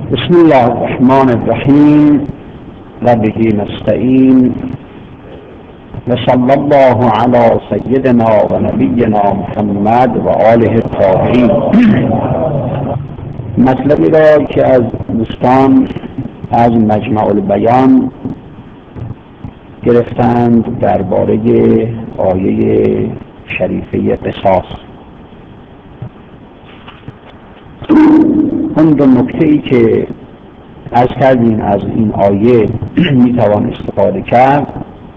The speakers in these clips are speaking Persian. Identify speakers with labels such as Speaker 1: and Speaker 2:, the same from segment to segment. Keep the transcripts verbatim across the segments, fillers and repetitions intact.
Speaker 1: بسم الله الرحمن الرحیم و به نستعین و صلی الله علی سیدنا و نبینا محمد و آله الطاهرین. مطلبی را که از دوستان از مجمع البیان گرفتند درباره آیه شریفه قصاص. اون دو نکته‌ای که عرض کردیم از این آیه میتوان استفاده کرد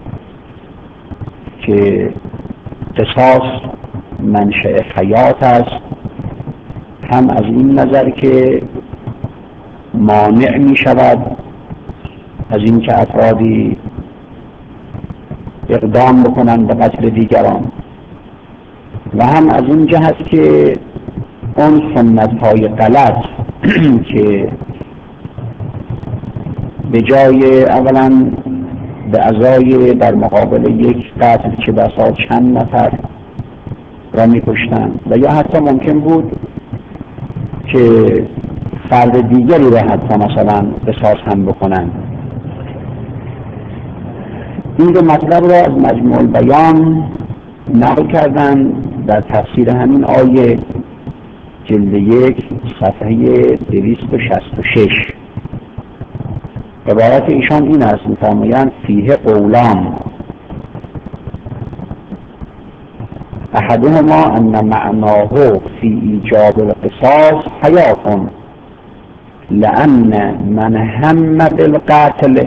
Speaker 1: که قصاص منشأ حیات است، هم از این نظر که مانع می شود از این که افرادی اقدام بکنند به قتل دیگران، و هم از این جهت که اون سنت های غلط که به جای اولا به ازای در مقابل یک قتل که بسا چند نفر را می کشتند و یا حتی ممکن بود که فرد دیگری را حتی مثلا قصاص هم بکنند. این دو مطلب را از مجموع البیان نقل کردن در تفسیر همین آیه، جلد یک صفحه دویست و شصت و شش. عبارت ایشان این است، می‌فرمایند فیه قولان احدهما ان معناه فی ایجاب القصاص حیات لأن من هم بالقتل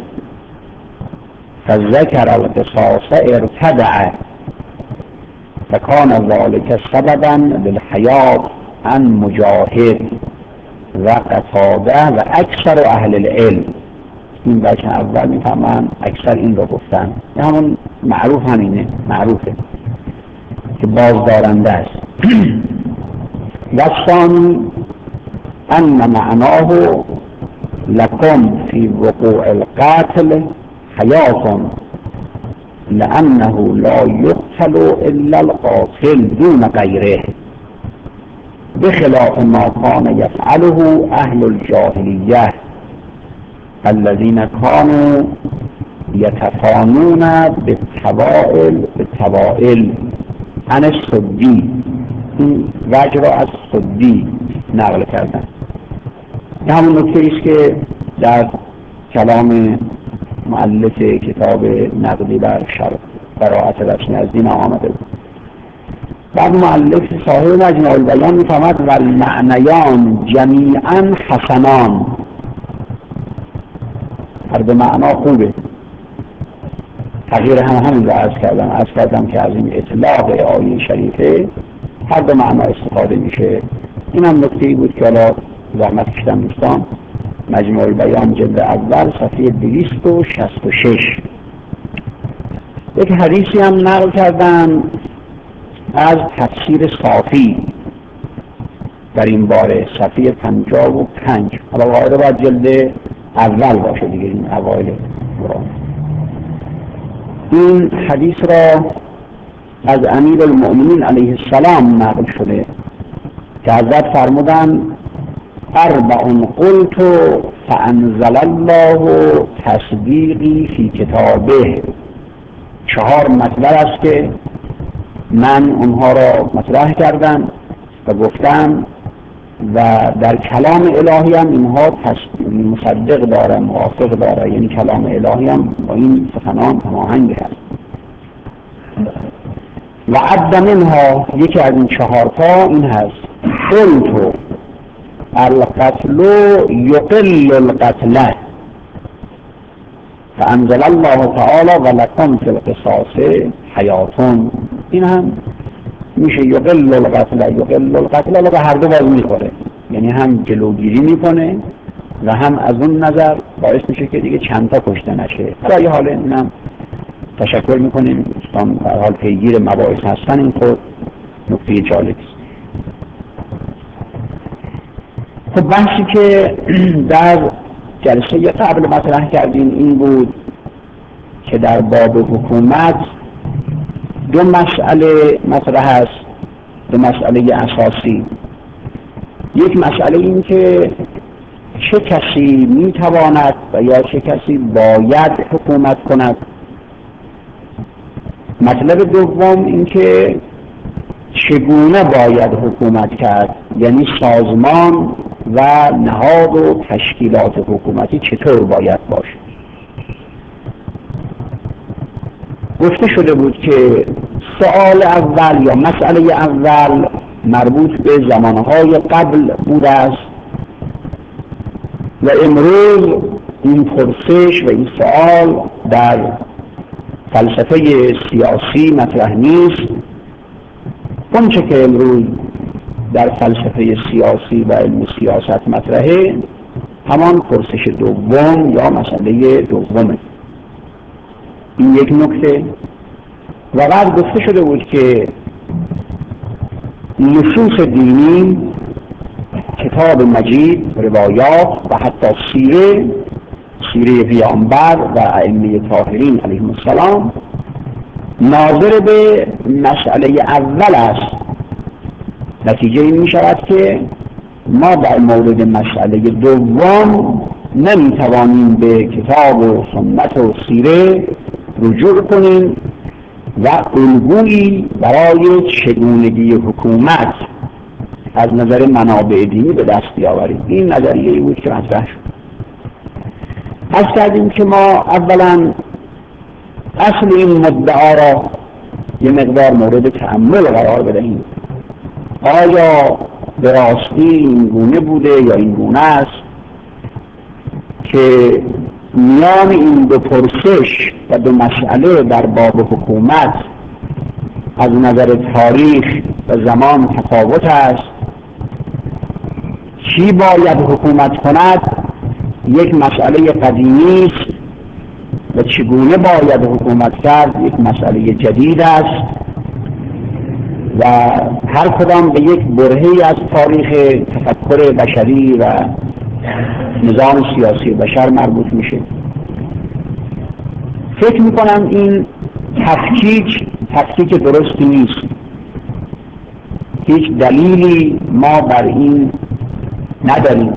Speaker 1: فذكر القصاص ارتدع فكان ذلك سببا للحياة عن مجاهد و قتاده و اکثر اهل العلم. این بچه اول میفهمن اکثر این رو گفتن، همون معروف همینه، معروفه که بازدارنده است. و ثانی ان معناه لکم فی وقوع القاتل حیات لأنه لا يقتل الا القاتل دون غیره بخلاف ما كان يفعله اهل الجاهلیه الذين كانوا يتفانون بالتوائل بالتوائل عن السدی. این وجه را از سدی نقل کردن. این همون نکته ایست که در کلام مؤلف کتاب نقدی بر شرح براءت رسمی از دین آمده بود. بعد مؤلف صاحب مجمع البیان می‌فرماید و المعنیان جمیعا حسنان. هر دو معنا خوبه. تغییر هم همین رو عرض کردم عرض کردم که از این اطلاق آیه شریفه هر دو معنا استفاده میشه. این هم نکته‌ای بود که حالا زحمت کشیدم دوستان، مجموع البیان جلد اول صفحه دویست و شصت و شش. یک حدیثی هم نقل کردن از تفسیر صافی در این باره، صفحه پنجاه و پنج. حالا قاعده باید جلد اول باشه دیگه، این اوایل. این حدیث را از امیر المؤمنین علیه السلام نقل شده که حضرت فرمودن اربع قلت فانزل الله تصدیقی فی کتابه. چهار مطلب است که من اونها را مطرح کردم و گفتم و در کلام الهی هم اینها مصدق داره، موافق داره، یعنی کلام الهی هم با این سخنان هماهنگ هست. و عد منها، یکی از این چهار تا این هست قلت القتل یقل القتل فانزل الله تعالی ولکم فی القصاص حیاتون. این هم میشه یقل القتل یقل القتل، لکه هر دو باز میخوره، یعنی هم جلوگیری میکنه و هم از اون نظر باعث میشه که دیگه چند تا کشته نشه. برای حال اینم تشکر میکنیم دوستان، در حال پیگیر مباحث هستن. این خود نکته جالبی است. خب بحثی که در جلسه قبل مطرح کردیم این بود که در باب حکومت دو مسئله مطرح است، دو مسئله اساسی. یک مسئله این که چه کسی میتواند و یا چه کسی باید حکومت کند. مطلب دوم اینکه چگونه باید حکومت کرد، یعنی سازمان و نهاد و تشکیلات حکومتی چطور باید باشه. گفته شده بود که سوال اول یا مسئله اول مربوط به زمانهای قبل بوده است و امروز این پرسش و این سوال در فلسفه سیاسی مطرح نیست. اونچه که امروز در فلسفه سیاسی و علم سیاست مطرحه همان پرسش دوم یا مسئله دومه. این یک نکته. و بعد گفته شده بود که نصوص دینی، کتاب مجید، روایات و حتی سیره سیره پیامبر و ائمه طاهرین علیهم السلام ناظر به مسئله اول است. نتیجه این می شود که ما در مورد مسئله دوم نمی توانیم به کتاب و سنت و سیره رجوع کنیم و الگویی برای چگونگی حکومت از نظر منابع دینی به دست بیاوریم. این نظریه‌ای بود که مطرح شد. از کردیم که ما اولا اصل این مدعا را یه مقدار مورد تأمل قرار بدهیم. آیا به راستی این گونه بوده یا این گونه است که میان این دو پرسش و دو مسئله در باب حکومت از نظر تاریخ و زمان تفاوت است؟ کی باید حکومت کند یک مسئله قدیمی است و چگونه باید حکومت کرد یک مسئله جدید است و هر کدام به یک برهه‌ای از تاریخ تفکر بشری و نظام سیاسی بشر مربوط میشه. فکر میکنم این تفکیک تفکیک درستی نیست. هیچ دلیلی ما بر این نداریم.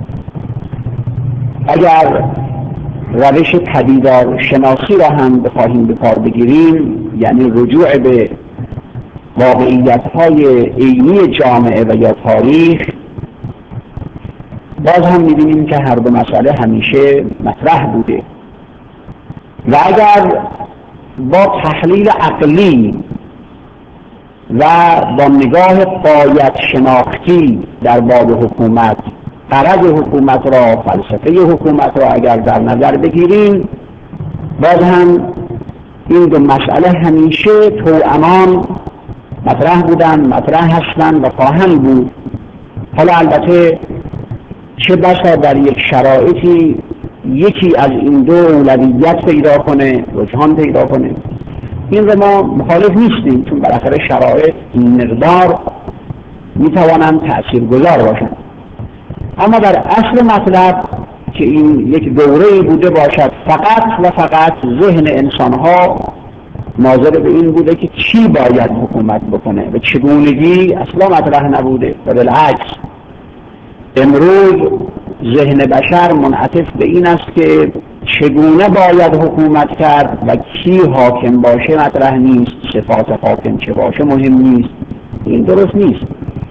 Speaker 1: اگر روش پدیدار شناسی را هم بخواهیم به کار بگیریم، یعنی رجوع به واقعیت‌های عینی جامعه و یا تاریخ، باز هم می‌بینیم که هر دو مسئله همیشه مطرح بوده و اگر با تحلیل عقلی و با نگاه غایت شناختی در باب حکومت، غرض حکومت را، فلسفه حکومت را اگر در نظر بگیریم، باز هم این دو مسئله همیشه توامان مطرح بودن، مطرح هستند و خواهند بود. حالا البته چه بسا در یک شرایطی یکی از این دو اولویت پیدا کنه، رجحان پیدا کنه، این رو ما مخالف نیستیم، چون بالاخره شرایط این مقدار میتوانند تأثیرگذار باشند. اما در اصل مطلب که این یک دوره‌ای بوده باشد فقط و فقط ذهن انسانها ناظر به این بوده که چی باید حکومت بکنه و چگونگی اصلا مطرح نبوده و بالعکس امروز ذهن بشر منعطف به این است که چگونه باید حکومت کرد و کی حاکم باشه مطرح نیست، صفات حاکم چه باشه مهم نیست. این درست نیست.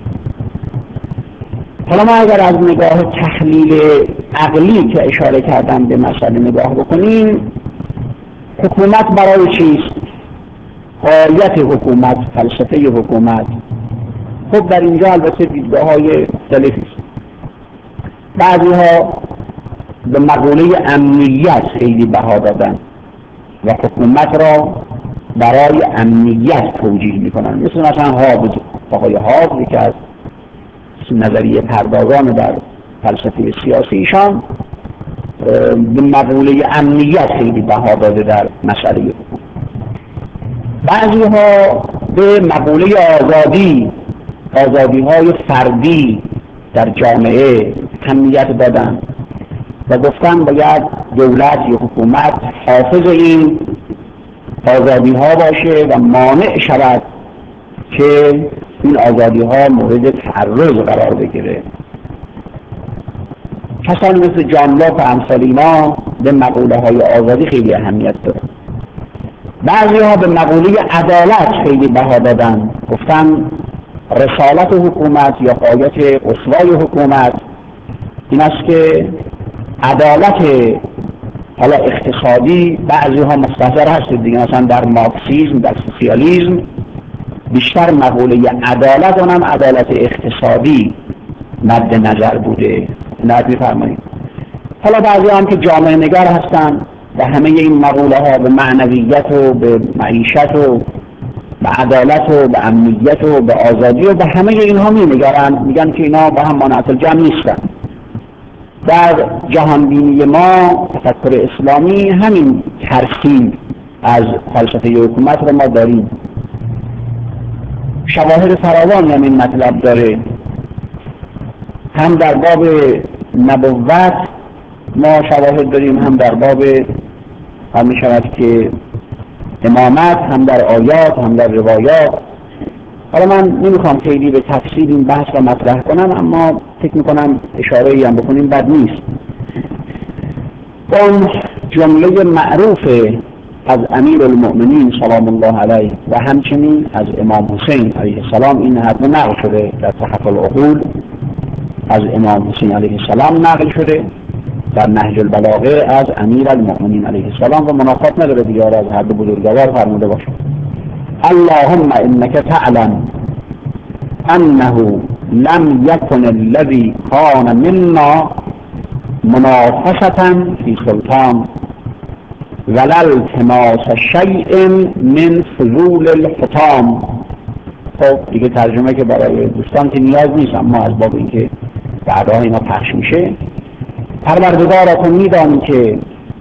Speaker 1: حالا ما اگر از نگاه تحلیل عقلی که اشاره کردم به مسئله نگاه بکنیم، حکومت برای چیست؟ غایت حکومت، فلسفه حکومت. خب در اینجا البته دیدگاه‌های مختلفی است. بعضی‌ها به مقوله امنیت خیلی بها دادن و حکومت را برای امنیت توجیه می‌کنن، مثل مثلا هابز، آقای هابز که از نظریه پردازان در فلسفه سیاسی ایشان به مقوله امنیت خیلی بها داده در مسئله حکومت. بعضی‌ها به مقوله آزادی، آزادی‌های فردی در جامعه اهمیت دادن و گفتن باید دولت یا حکومت حافظ این آزادی‌ها باشه و مانع شود که این آزادی‌ها مورد تعرض قرار بگیره. کسانی مثل جان لاک و امثال اینا به مقوله های آزادی خیلی اهمیت داره. بعضی ها به مقوله عدالت خیلی بها دادن، گفتن رسالت حکومت یا غایت قصوای حکومت این است که عدالت حالا اقتصادی، بعضی ها مستحضر هستید دیگه، مثلا در مارکسیسم، در سوسیالیسم بیشتر مقوله عدالت، اونم عدالت اقتصادی مد نظر بوده. نه می‌فرمایید. حالا بعضی هم که جامعه نگر هستن و همه این مقوله ها به معنویت و به معیشت و به عدالت و به امنیت و به آزادی و به همه اینها می‌نگرن، میگن که اینا با هم منعطف جمع نیستن. در جهانبینی ما تفکر اسلامی همین ترسیم از فلسفه حکومت رو ما داریم. شواهد فراوانی هم این مطلب داره، هم در باب نبوت ما شواهد داریم، هم در باب هم می شود که امامت، هم در آیات، هم در روایات. حالا من نمیخوام خیلی به تفصیل این بحث را مطرح کنم، اما فکر میکنم اشاره‌ای هم بکنیم بد نیست. اون جمله معروف از امیر المؤمنین سلام الله علیه و همچنین از امام حسین علیه السلام این حرف نقل شده در تحف العقول، از امام حسین علیه السلام نقل شده، در نهج البلاغه از امیر المؤمنین علیه السلام و منافات نداره دیگر از هر دو بزرگوار فرموده باشه. اللهم انك تعلم انه لم يكن الذي كان منا منافسة في سلطان ولا التماس شيء من فضول الحطام. خب دیگه ترجمه که برای دوستان که نیاز نیست، اما از باب اینکه بعدها اینا پخش میشه، پروردگارتون میدانی که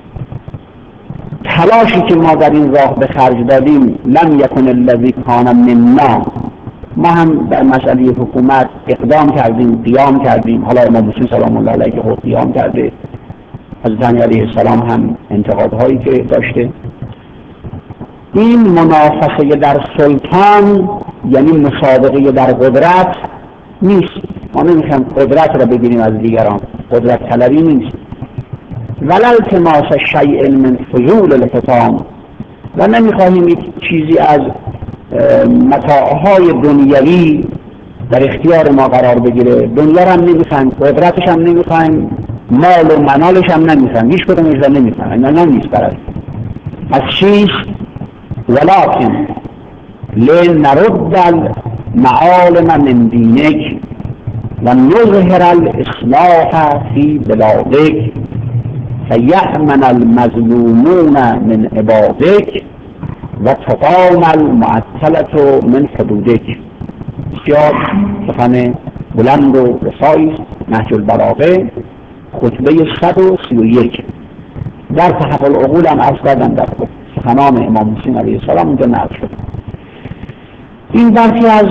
Speaker 1: تلاشی که ما در این راه به خرج دادیم، لم یکن الذی کان منا، ما هم در مسئله حکومت اقدام کردیم، قیام کردیم. حالا امام حسین سلام الله علیه که خود قیام کرده، حضرت علی علیه السلام هم انتقادهایی که داشته. این منافسه در سلطان یعنی مسابقه در قدرت نیست. ما نمیخوایم قدرت را بگیریم از دیگران، قدرت طلبی نیست. ولا التماس شیء من فضول الحطام، و نمیخواهیم یک چیزی از متاعهای دنیوی در اختیار ما قرار بگیره. دنیا هم نمیخوایم، قدرتش هم نمیخوایم، مال و منالش هم نمیخوایم، هیچ کدومش را نمیخوایم، اینا نیست برای از چیز. ولکن لنرد المعالم من دینک و نظهر الاصلاح فی بلادک فیأمن المظلومون من عبادک و تقام المعطلة من حدودک. بسیار سخن بلند و رسایی است. نهج البلاغه خطبه صد و سی و یک. در تحف العقول هم عرض کردم در سخنان امام حسین علیه السلام اونجا نقل شد. این برخی از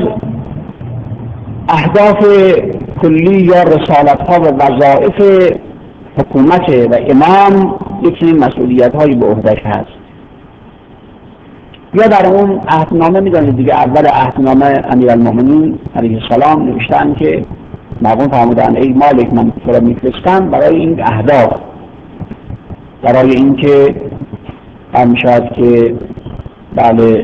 Speaker 1: اهداف کلی یا رسالت ها و وظایف حکومت و امام یکی مسئولیت هایی به عهده‌اش هست. یا در اون عهدنامه میدانید دیگه، اول عهدنامه امیرالمؤمنین علیه السلام نوشتن که مردم فرمودن ای مالک من تو را میفرستم برای این اهداف، برای اینکه هم شاید که بله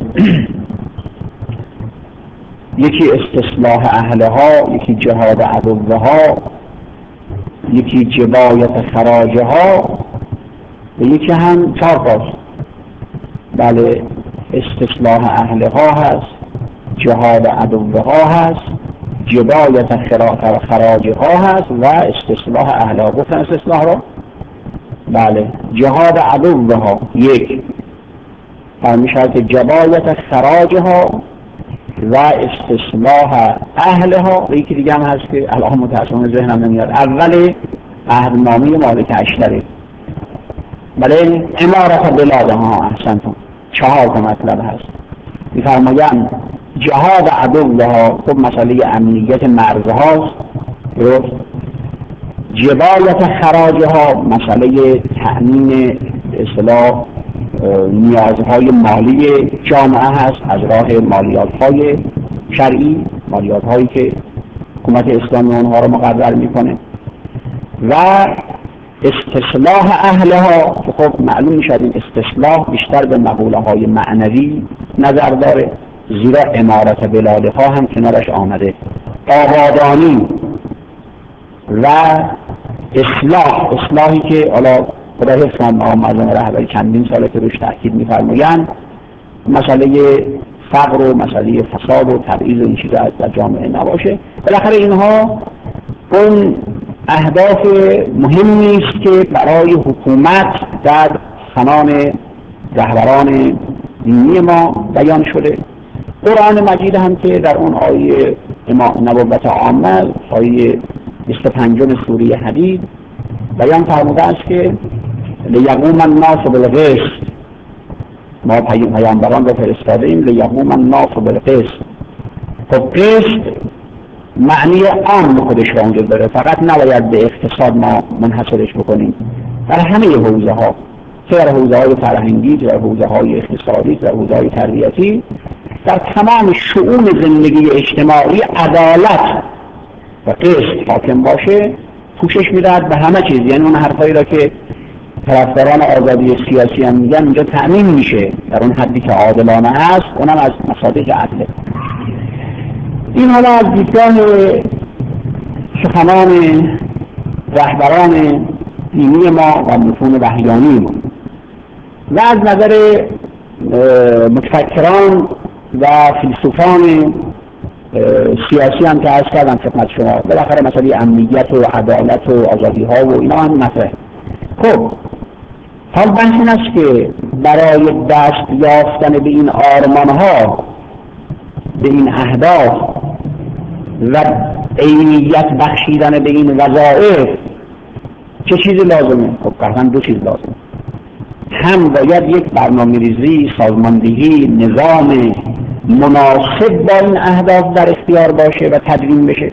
Speaker 1: یکی استصلاح اهلها، یکی جهاد عدوها، یکی جبایت خراجها و یکی هم چهار تاست. بله استصلاح اهلها هست، جهاد عدوها هست، جبایت خراجها هست و استصلاح اهلها. گفتن استصلاح را بله جهاد عدوها یک، فرمیشد که جبایت خراجها و استصلاح اهلها و یکی دیگه هم هست که الان متاسفانه ذهنم نمیاد. اول عهدنامه مالک اشتری بله امارت بلادها. احسنتون، چهار تا مطلب هست. میفرمایند جهاد عدوها خب مسئله امنیت مرزهاست، درست. جبایت خراجها مسئله تأمین اصطلاح نیازهای مالی جامعه هست از راه مالیات‌های شرعی، مالیات‌هایی که حکومت اسلامی اونها رو مقرر میکنه. و استصلاح اهلها، که خب معلوم میشه این استصلاح بیشتر به مقوله های معنوی نظر داره، زیرا امارت بلادها هم کنارش آمده، آبادانی و اصلاح، اصلاحی که حالا خدا حفظ کنه آقا معظم رهبری چندین ساله که روش تاکید می‌فرمایند، مسئله فقر و مسئله فساد و تبعیض و این چیزا در جامعه نباشه. بالاخره اینها اون اهداف مهمی است که برای حکومت در سنان رهبران دینی ما بیان شده. قرآن مجید هم که در اون آیه نبوت عامه، آیه بیست و پنج سوره حدید بیان فرموده است که لیقوم الناس بالقسط، ما پیامبران رو فرستادیم لیقوم الناس بالقسط. خب قسط معنی عام خودش را اونجا داره، فقط نباید به اقتصاد ما منحصرش بکنیم، در همه حوزه ها، چه در حوزه های فرهنگی، چه در حوزه های اقتصادی، چه در حوزه های تربیتی، در تمام شؤون زندگی اجتماعی عدالت و قسط حاکم باشه، پوشش میدهد به همه چیز. یعنی اون حرفایی را که طرفداران آزادی سیاسی هم میگن اینجا تأمین میشه در اون حدی که عادلانه هست، اونم از مصادیق عدله. این حالا از دیدگاه سخنان رهبران دینی ما و متون وحیانی ما، و از نظر متفکران و فیلسوفان سیاسی هم که عرض کردم خدمت شما، بالاخره مسئله امنیت و عدالت و آزادی ها و اینا هم مطرح. خب حال بحث این است که برای دست یافتن به این آرمان ها، به این اهداف و عینیت بخشیدن به این وظایف چه چیزی لازمه؟ خب قطعا دو چیز لازمه. هم باید یک برنامه‌ریزی، سازماندهی، نظام مناسب با این اهداف در اختیار باشه و تدوین بشه،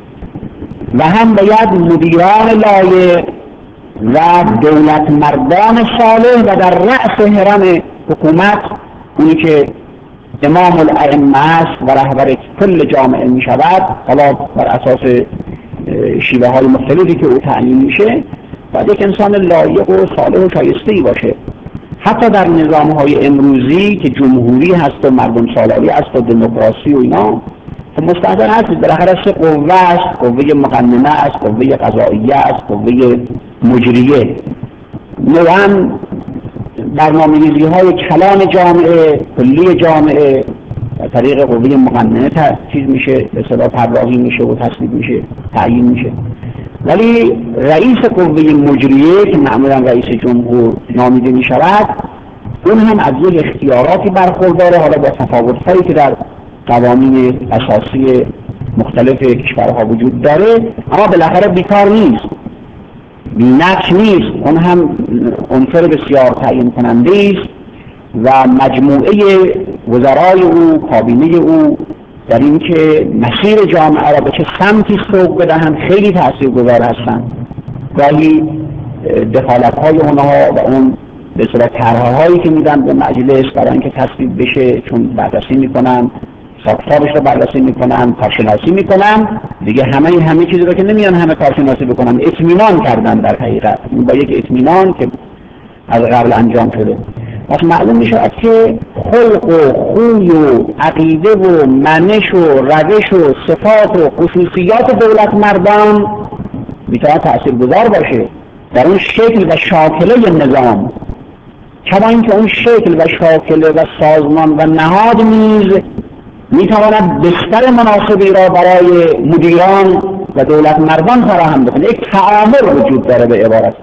Speaker 1: و هم باید مدیران لایق و دولت مردان صالح و در رأس هرم حکومت، اونی که امام الائمه است و رهبر کل جامعه می شود، حالا بر اساس شیوه های مختلفی که او تعیین میشه، باید یک انسان لایق و صالح و شایسته‌ای باشه. حتی در نظام های امروزی که جمهوری هست و مردم سالاری هست و دموکراسی و اینا، خب مستحضر هستید بالاخره سه قوه است، قوه مقننه است، قوه قضائیه است، قوه مجریه. نوعاً برنامه‌ریزی های کلان جامعه، کلی جامعه از طریق قوه مقننه چیز میشه، به اصطلاح طراحی میشه و تصویب میشه، تعیین میشه. ولی رئیس قوه مجریه که معمولا رئیس جمهور نامیده می شود، اون هم از یک اختیاراتی برخورداره، حالا با تفاوت‌هایی که در قوانین اساسی مختلف کشورها وجود داره، اما بالاخره بیکار نیست، بی‌نقص نیست. اون هم عنصر بسیار تعیین کننده است و مجموعه وزرای او، کابینه او در این که مسیر جامعه را به چه سمتی سوق بدهند خیلی تاثیرگذار هستند. گاهی دخالت‌های اونها و اون به صورت طرح‌هایی که میدن به مجلس برای اینکه تصویب بشه، چون بررسی میکنن، ساختارش رو بررسی میکنن، کارشناسی میکنن، دیگه همه همه چیزی رو که نمیان همه کارشناسی بکنن، اطمینان کردن در حقیقت با یک اطمینان که از قبل انجام شده. پس معلوم می شود که خلق و خوی و عقیده و منش و روش و صفات و خصوصیات دولت مردان میتواند تأثیرگذار باشه در اون شکل و شاکله نظام، کما اینکه اون شکل و شاکله و سازمان و نهاد نیز میتواند بستر مناسبی را برای مدیران و دولت مردان فراهم بکنه. یک تعامل وجود داره، به عبارت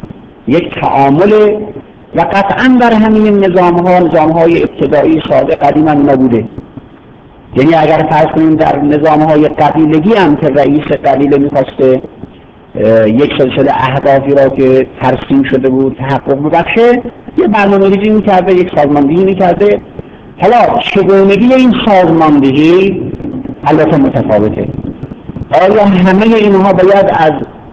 Speaker 1: یک تعامل، و قطعا در همین نظام ها، نظام های ابتدایی ساده قدیما نبوده. یعنی اگر فرض کنیم در نظام های قبیلگی هم که رئیس قبیله میخواسته یک سلسله اهدافی را که ترسیم شده بود تحقق ببخشه، یه برنامه‌ریزی میکرده، یک سازماندهی میکرده. حالا چگونگی این سازماندهی البته متفاوته. آیا همه اینها باید از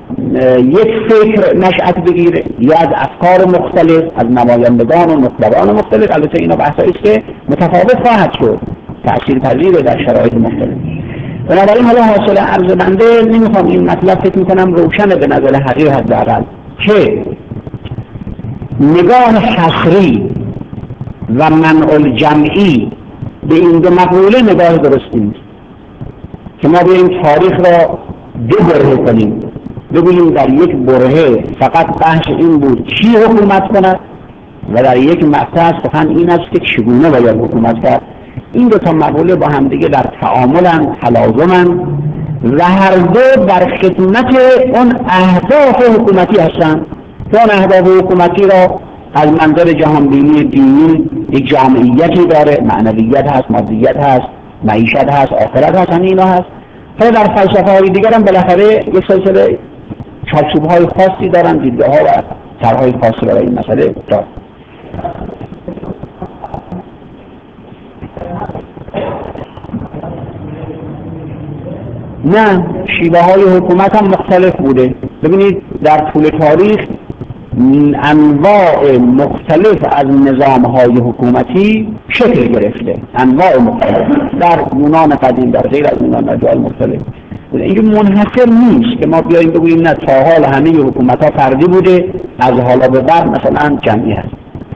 Speaker 1: یک فکر نشأت بگیره یا از افکار مختلف، از نمایندگان و نخبگان مختلف؟ البته اینا بحثایی است که متفاوت خواهد شد، تأثیر پذیره در شرایط مختلف. بنابراین حالا حاصل عرض بنده، نمیخوام این مطلب فکر میکنم روشنه به نظر حقیر حداقل، که نگاه حصری و منع الجمعی به این دو مقوله نگاه درستی نیست که ما بیاییم تاریخ را دو برهه کنیم، بگوییم در یک برهه فقط بحث این بود کی حکومت کند و در یک مقطع سخن این است که چگونه باید حکومت کرد. این دو تا مقوله با همدیگه در تعاملن، تلازمن و هر دو در خدمت اون اهداف حکومتی هستند که اون اهداف حکومتی را از منظر جهانبینی دینی یک جامعیتی داره، معنویت هست، مادیت هست، معیشت هست، آخرت هست، همین اینا هست. حالا در فلسفه های دیگر هم بالاخره یک سلسله چارچوب های خاصی دارن، دیده ها و طرحهای خاصی برای این مسئله دارن. نه، شیوه های حکومت هم مختلف بوده. ببینید در طول تاریخ انواع مختلف از نظام های حکومتی شکل گرفته، انواع مختلف در یونان قدیم، در غیر از یونان، در جای مختلف. اینجا منحصر نیست که ما بیاییم بگوییم نه تا حال همه حکومت ها فردی بوده، از حالا به بعد مثلا جمعی هست.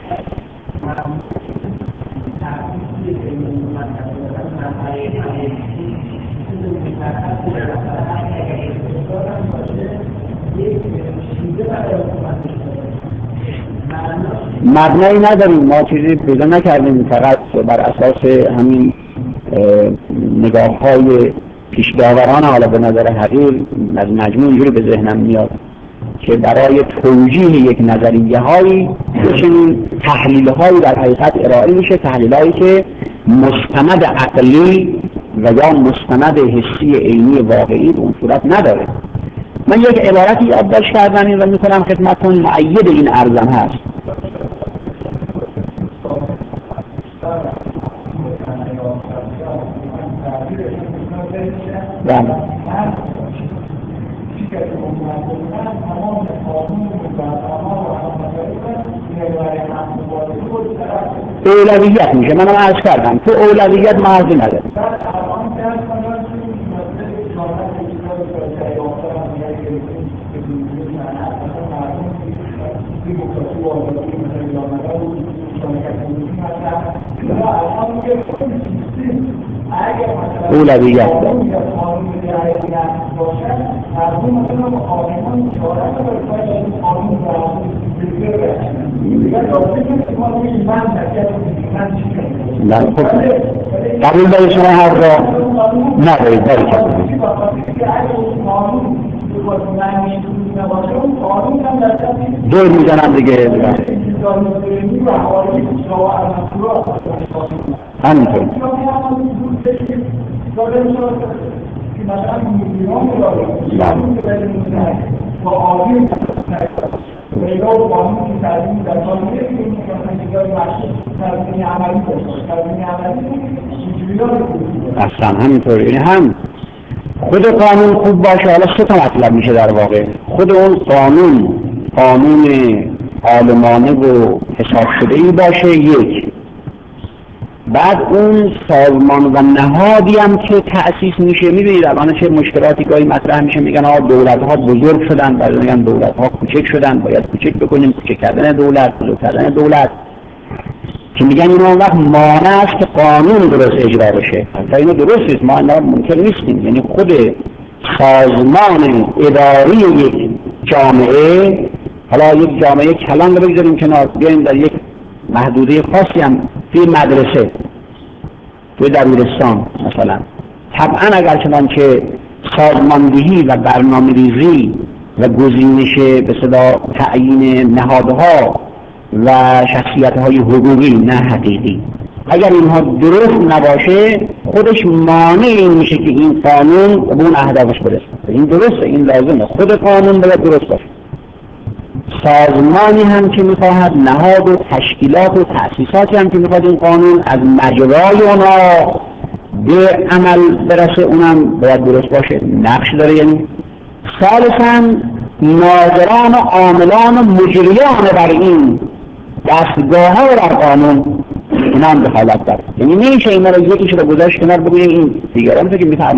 Speaker 1: مبنایی نداریم، ما چیزی پیدا نکردیم، فقط بر اساس همین نگاه های پیشداوران حالا به نظر حقیر از مجموع اینجوری به ذهنم میاد که برای توجیه یک نظریه هایی چنین تحلیل هایی در حقیقت ارائه میشه، تحلیل هایی که مستند عقلی و یا مستند حسی عینی واقعی به اون صورت نداره. من یک عبارتی یادداشت کردم و میکنم خدمتتون، مؤید این عرضم هست. بله. اولویت میشه، منم عرض کردم تو اولویت مرزی نداره. اولویت نه خب قبول داری شما هر را ندارید داری که دور میزنم دیگه همینطور اصلا همینطور. یعنی هم خود قانون خوب باشه، حالا سه تا مطلب میشه در واقع. خود اون قانون قانون عالمانه و حساب شده‌ای باشه، یک. بعد اون سازمان و نهادی هم که تأسیس میشه، میبینید الان چه مشکلاتی گاهی مطرح میشه، میگن آقا دولت ها بزرگ شدن، بعد میگن دولت ها کوچک شدن، باید کوچک بکنیم، کوچک کردن دولت، بزرگ کردن دولت، که میگن این اون وقت مانع است که قانون درست اجرا بشه. تا اینو درست نیست، ما اینا ممکن نیستیم. یعنی خود سازمان اداری یک جامعه، حالا یک جامعه کلان رو بگذاریم کنار، بیایم در یک محدوده خاصی هم توی مدرسه، توی دبیرستان مثلا، طبعا اگر چنانچه سازماندهی و برنامه‌ریزی و گزینش به صدا تعیین نهادها و شخصیت‌های حقوقی نه حقیقی، اگر اینها درست نباشه، خودش مانع این میشه که این قانون به اون اهدافش برسه. این درسته، این لازمه، خود قانون باید درست باشه. سازمانی هم که میخواهد، نهاد و تشکیلات و تأسیساتی هم که میخواد این قانون از مجرای اونا به عمل برسه، اونم باید درست باشه، نقش داره. یعنی ثالثاً ناظران و عاملان و مجریان بر این دستگاه ها و در قانون اینا هم دخالت داره. یعنی نمیشه اینا رو یکیش رو گذاشت کنار بگوییم این دیگران تو که میفرمایید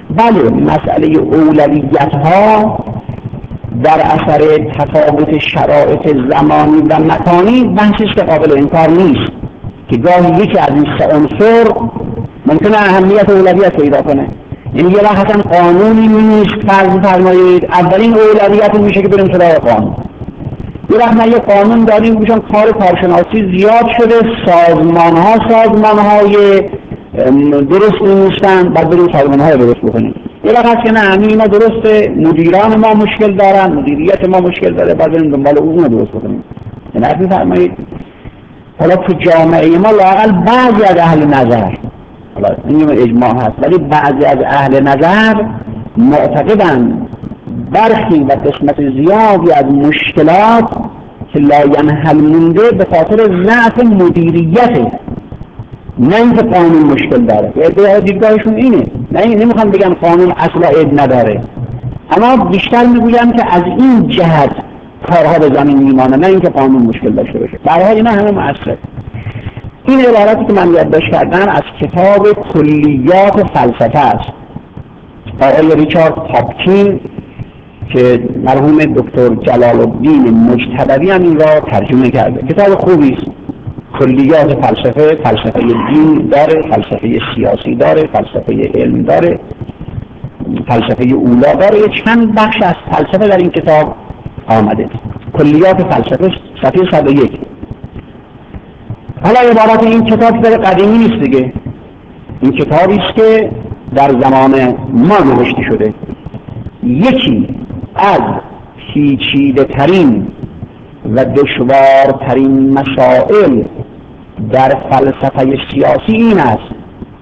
Speaker 1: بله مسئله اولویت ها در اثر تفاوت شرایط زمانی و مکانی بحثی است که قابل انکار نیست که گاهی یکی از این سه عنصر ممکنه اهمیت اولویت پیدا کنه. یعنی یه وقت اصلا قانونی نیست، فرض فرمایید اولین اولویت میشه که بریم سراغ قانون. یه وقت ما یه قانون داریم میشن کار کارشناسی زیاد شده، سازمان ها سازمان های درست نیستن، بعد بریم سازمان های درست بکنیم. یه وقت هست که نه همین اینا درسته، مدیران ما مشکل دارن، مدیریت ما مشکل داره، بعد بریم دنبال اون رو درست بکنیم. یعنی حرف میفرمایید حالا تو جامعه ما لااقل بعضی از اهل نظر، حالا این اجماع هست، ولی بعضی از اهل نظر معتقدن برخی و قسمت زیادی از مشکلات که لاینحل مونده به خاطر ضعف مدیریته، نه اینکه قانون مشکل داره. ادعای دیدگاهشون اینه، نه این نمیخوام بگم قانون اصلا عیب نداره، اما بیشتر میگویم که از این جهت کارها به زمین میمانه، نه اینکه قانون مشکل داشته باشه. برای اینا همه مؤثره. این عبارتی که من یادداشت کردم از کتاب کلیات فلسفه است. آقای ریچارد هاپکین که مرحوم دکتر جلال الدین مجتبی هم این را ترجمه کرده. کتاب خوبی است. کلیات فلسفه، فلسفه دین داره، فلسفه سیاسی داره، فلسفه علم داره، فلسفه اولا داره. یه چند بخش از فلسفه در این کتاب آمده. کلیات فلسفه صفحه صد و یک. حالا عبارت این کتاب در قدیمی نیست دیگه. این کتابی است که در زمان ما نوشته شده. یکی از پیچیده ترین و دشوارترین مسائل در فلسفه سیاسی این است.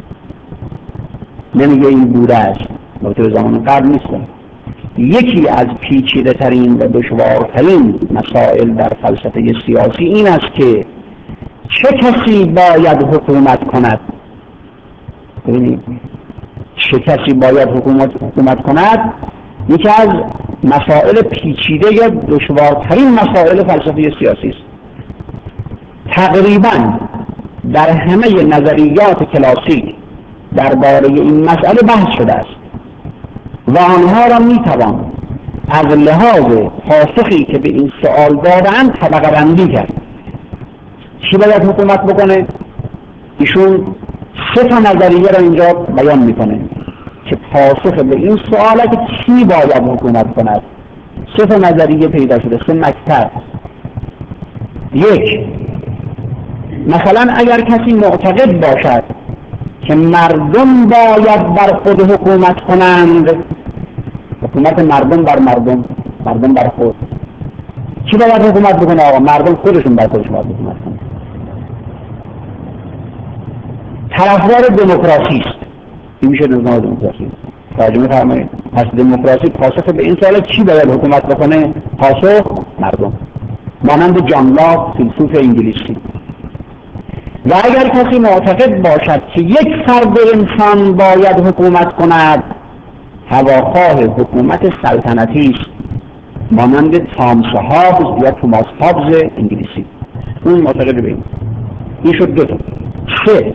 Speaker 1: نمیگه این بوده است، البته زمان قبل نیست. یکی از پیچیده ترین و دشوارترین مسائل در فلسفه سیاسی این است که چه کسی باید حکومت کند. ببینید چه کسی باید حکومت حکومت کند یکی از مسائل پیچیده یا دشوارترین مسائل فلسفه سیاسی است. تقریباً در همه نظریات کلاسیک درباره این مسئله بحث شده است و آنها را میتوان از لحاظ پاسخی که به این سوال دادند طبقه بندی کرد. چی باید حکومت بکنه؟ ایشون سه تا نظریه را اینجا بیان میکنه که پاسخ به این سواله که چی باید حکومت کند. سه تا نظریه پیدا شده، سه مکتب. یک، مثلا اگر کسی معتقد باشد که مردم باید بر خود حکومت کنند، حکومت مردم بر مردم، مردم بر خود، کی باید حکومت بکنه؟ آقا مردم خودشون بر خودشون باید حکومت کنند. طرفدار دموکراسی است. این میشه نظام دموکراسی. ترجمه فرمایید. پس دموکراسی پاسخ به این سوال کی باید حکومت بکنه؟ پاسخ مردم. مانند جان لاک فیلسوف انگلیسی. و اگر کسی معتقد باشد که یک فرد انسان باید حکومت کند، هواخواه حکومت سلطنتی است، مانند تامس هابز یا توماس هابز انگلیسی. اون معتقد به این. این شد دو تا. سه،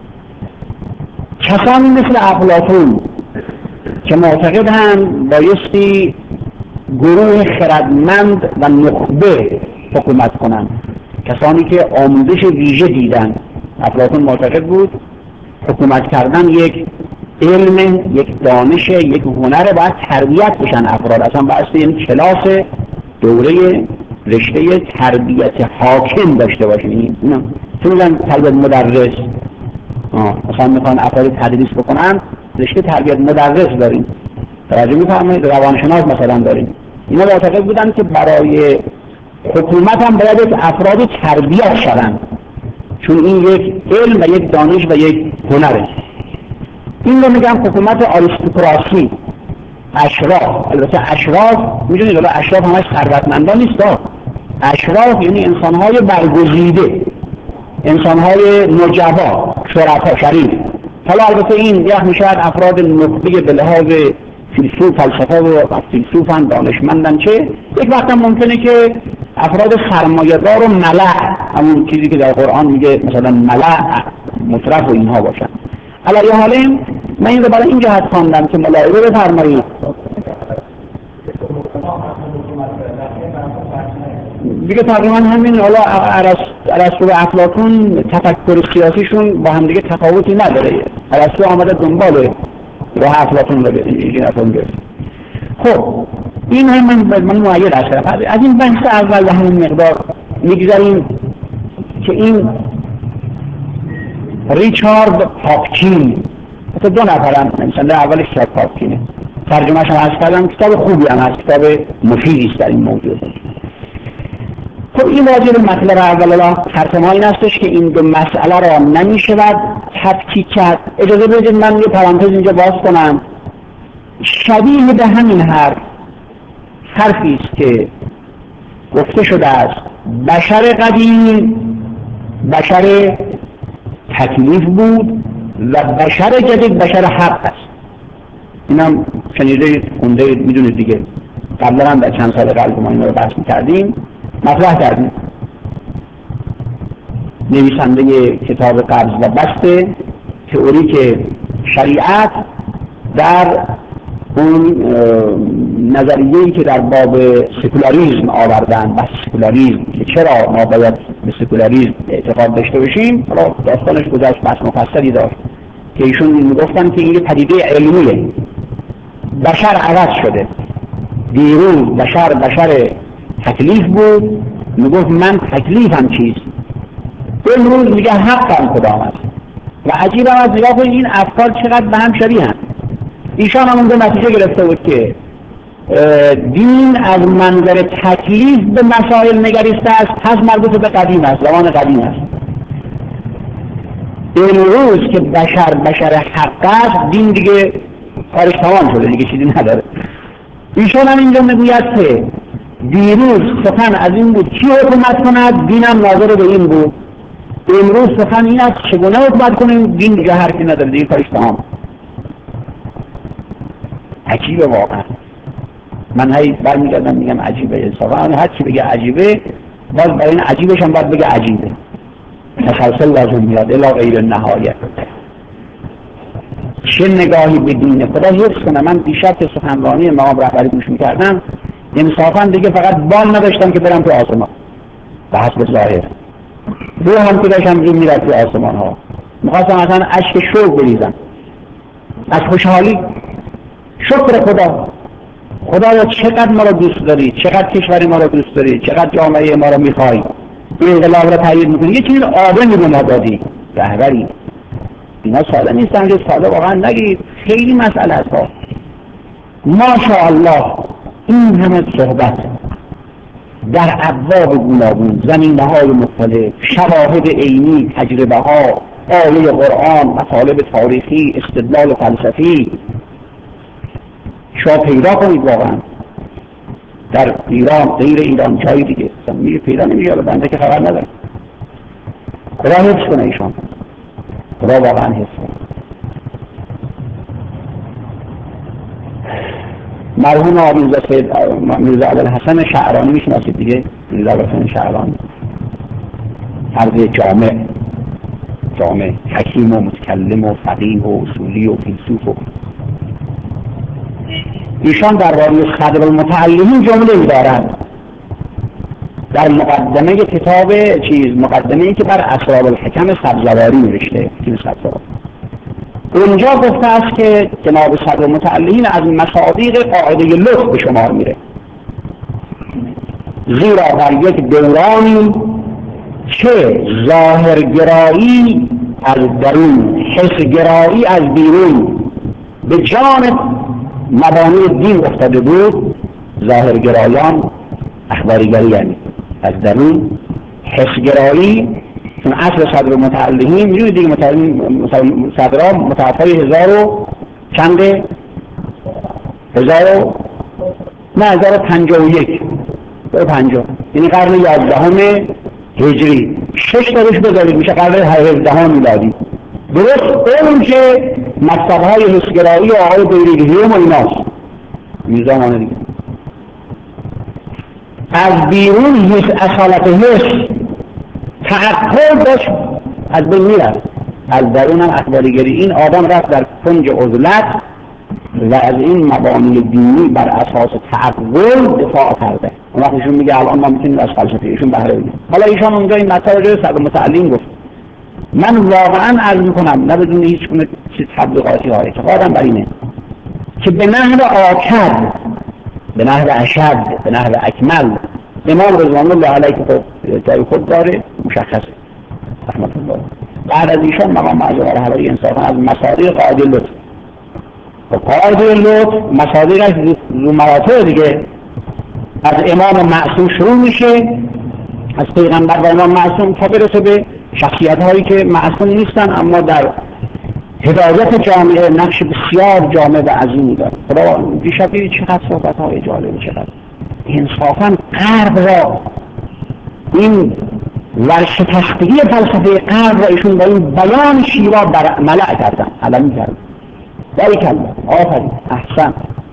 Speaker 1: کسانی مثل افلاطون که معتقدند بایستی گروه خردمند و نخبه حکومت کنند، کسانی که آموزش ویژه دیدن. افلاطون معتقد بود حکومت کردن یک علم، یک دانش، یک هنر، باید تربیت بشن افراد. اصلا باید این کلاس دوره رشته تربیت حاکم داشته باشه. این چون میگن تربیت مدرس، مثلا میخوان افراد تدریس بکنن، رشته تربیت مدرس داریم. توجه میفرمایید؟ روانشناس مثلا داریم. اینا معتقد بودن که برای حکومت هم باید افراد تربیت شدن، چون این یک علم و یک دانش و یک هنره. این رو میگم حکومت آریستوکراسی، اشراف. البته اشراف میدونید الان اشراف همش ثروتمندان نیست. اشراف یعنی انسانهای برگزیده، انسانهای نجبا، شرفا، شریف. حالا البته این یک میشود افراد نخبه به لحاظ فیلسوف، فلسفه و فیلسوفن، دانشمندن. چه یک وقت هم ممکنه که افراد سرمایه‌دار و ملأ، همون چیزی که در قرآن میگه مثلا ملأ، مصرف و اینها باشن. حالا یه حاله من این رو برای این جهت خواندم که ملاحظه بفرمایید دیگه تقریبا همین. حالا ارسطو و افلاطون تفکر سیاسیشون با هم دیگه تفاوتی نداره. ارسطو آمده دنبال راه افلاطون رو گرفت. خب این هم من من مؤید هستم. از این بحث اول و همین مقدار میگذاریم که این ریچارد هاپکین، حتی دو نفرم مثلا اولش ریچارد هاپکینه، ترجمه‌اش هم از کردم، کتاب خوبی هم هست، کتاب مفیدی است در این موضوع. خب این راجع به مطلب اول حرف ما این هستش که این دو مسئله را نمی‌شود تفکیک کرد. اجازه بدید من یه پرانتز اینجا باز کنم. شبیه به همین حرف حرفی است که گفته شده است بشر قدیم بشر تکلیف بود و بشر جدید بشر حق است. اینم شنیدید، خوندید، میدونید دیگه. قبلا هم در چند سال قبل ما این رو بحث می‌کردیم، مطرح کردیم. نویسنده کتاب قبض و بسط تئوریک شریعت در اون نظریه‌ای که در باب سکولاریسم آوردن، بحث سکولاریسم که چرا ما باید به سکولاریسم اعتقاد داشته باشیم، حالا داستانش گذشت، بحث مفصلی داشت که ایشون میگفتن که این یه پدیده علمیه، بشر عوض شده. دیروز بشر بشر تکلیف بود، میگفت من تکلیفم چیست، امروز میگه حقم کدام است. و عجیب هم از نگاه کنید این افکار چقدر به هم شبیه هم. ایشان هم اونجا نتیجه گرفته بود که دین از منظر تکلیف به مسائل نگریسته است، پس مربوط به قدیم است، زمان قدیم است. امروز که بشر بشر حق است، دین دیگه کارش تمام شده، دیگه چیزی نداره. ایشان هم اینجا میگوید که دیروز سخن از این بود کی حکومت کند، دینم ناظر به این بود. امروز سخن این است چگونه حکومت کنیم، دین دیگه حرفی نداره، دیگه کارش تمام. عجیبه واقعا. من هی برمیگردم میگم عجیبه، واقعا هر چی بگه عجیبه، باز برای این عجیبش هم باید بگه عجیبه. تسلسل لازم میاد الی غیر النهایه. چه نگاهی به دین خدا حفظ کنم. من دیشب که سخنرانی امام رهبری گوش میکردم، انصافا دیگه فقط بال نداشتم که برم تو آسمان به حسب ظاهر. دو هم که داشتم رو میرد تو آسمان ها، میخواستم اصلا اشک شوق بریزم از خوشحالی. شکر خدا، خدایا چقدر ما رو دوست داری، چقدر کشور ما رو دوست داری، چقدر جامعه ما رو میخوای، این انقلاب رو تایید میکنی، یه چیز آدمی به ما دادی، رهبری. اینا ساده نیستن که ساده واقعا نگید، خیلی مسئله است ها. ماشاءالله این همه صحبت در ابواب گوناگون، زمینه‌های مختلف، شواهد عینی، تجربه ها، آیه قرآن، مطالب تاریخی، استدلال فلسفی، شما پیدا کنید واقعا در ایران، غیر ایران، جایی دیگه میگه پیدا نمیشه. بنده که خبر ندارم. خدا حفظ کنه ایشان، خدا واقعا حفظ کنه. مرحوم آمیزا سید میرزا ابوالحسن شعرانی میشناسید دیگه، میرزا ابوالحسن شعرانی فرد جامع جامع حکیم و متکلم و فقیه و اصولی و فیلسوف و ایشان درباره صدر المتعلمین جمله می‌دارند در مقدمه کتاب چیز مقدمه‌ای که بر اسرار الحکم سبزواری نوشته. اونجا گفته است که جناب صدر المتعلمین از مصادیق قاعده لطف به شمار میره، زیرا در یک دورانی که ظاهرگرایی از درون، حسگرایی از بیرون به جان مبانی دین افتاده بود، ظاهرگرایان اخباریگری یعنی از درون، حسگرایی چون اصل صدر المتعلمین میدونید دیگه، متعلم صدرها متوفای هزار و چنده هزار و نه هزار و پنجاه و یک هزار و پنجاه یعنی قرن یازدهم هجری، شش تاریخ بذارید میشه قرن هفدهم میلادی. درست اون که مکتب‌های حسگرایی و آقای بیریلیهم و ایناست میزانانه دیگه از بیرون حس اصالت حس تعقل داشت از بین میرد. از درون هم اخباریگری. این آدم رفت در کنج عزلت و از این مبانی دینی بر اساس تعقل دفاع کرده. اون وقت ایشون میگه الان ما میتونیم از فلسفه ایشون بهره بگیریم. حالا ایشون اونجا این مطلب رو صدر متعلم گفت. من واقعا عرض میکنم نه بدون هیچ گونه چیز تبلیغاتی ها، اعتقادم بر اینه که به نحو آکد، به نحو اشد، به نحو اکمل امام رضوان الله علیه که جای خود داره مشخصه رحمت الله. بعد از ایشان مقام معظم رهبری انصافا از مصادیق قاعده لطف و قاعده لطف مصادیقش رو مراتب دیگه. از امام معصوم شروع میشه، از پیغمبر و امام معصوم تا برسه به شخصیت هایی که معصوم نیستن اما در هدایت جامعه نقش بسیار جامع و عظیمی داره. خدا دیشب دیدید چقدر صحبت های جالب، چقدر انصافا غرب را این ورشکستگی فلسفه غرب را ایشون با این بیان شیوا بر ملع کردن، علمی کردن. باریکالله، آفرین، احسن.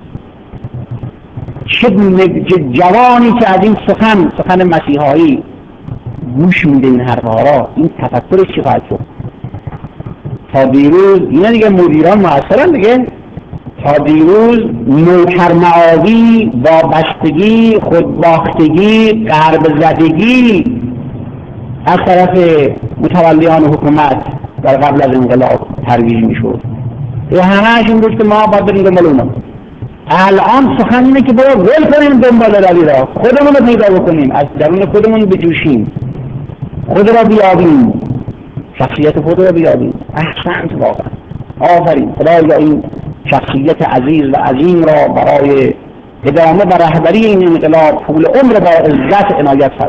Speaker 1: چه جوانی که از این سخن سخن مسیحایی گوش میده این حرفها را، این تفکرش چی خواهد شد؟ تا دیروز اینا دیگه مدیران مؤثرن دیگه، تا دیروز نوکرمعاوی، وابستگی، خودباختگی، غرب زدگی از طرف متولیان حکومت در قبل از انقلاب ترویج میشد و همه‌اش این بود که ما باید بریم دنبال اونا. الان سخن اینه که باید ول کنیم دنبال روی را، خودمون رو پیدا بکنیم، از درون خودمون بجوشیم، خود را بیابیم، شخصیت خود را بیابیم. احسنت، واقعا آفرین. خدایا این شخصیت عزیز و عظیم را برای ادامه و رهبری این انقلاب طول عمر با عزت عنایت فرماید.